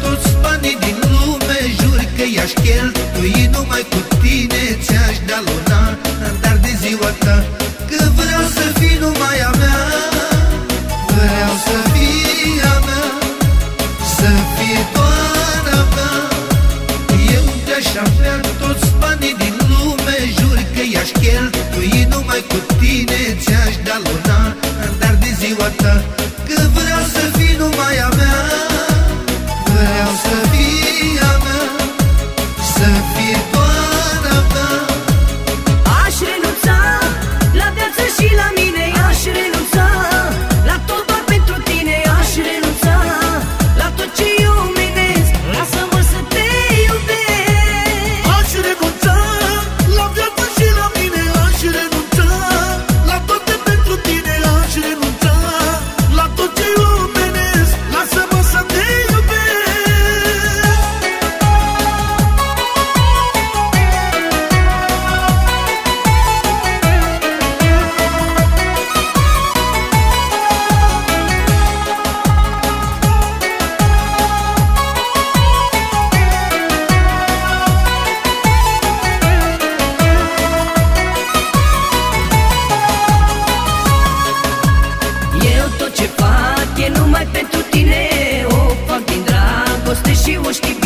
toți banii din lume, jur că i-aș cheltui numai cu tine. Ți-aș da luna, dar de ziua ta, că vreau să fii numai a mea. Vreau să fii a mea, să fii doar a mea. Eu de-aș avea toți banii din lume, jur că i-aș cheltui numai cu tine. Ți-aș da luna, dar de ziua ta, că vreau să fii numai a mea. Vreau să fii a mea, să fii doar a mea. Aș renunța la viață și la mine, aș renunța la tot doar pentru tine. Aș renunța la tot ce iuminesc, lasă-mă să te iubesc. Aș renunța la viață și la mine, aș renunța la toate pentru tine. Aș renunța la tot ce iuminesc, lasă-mă să te iubesc. Eu tot ce fac e numai pentru tine, o fac din dragoste și o știi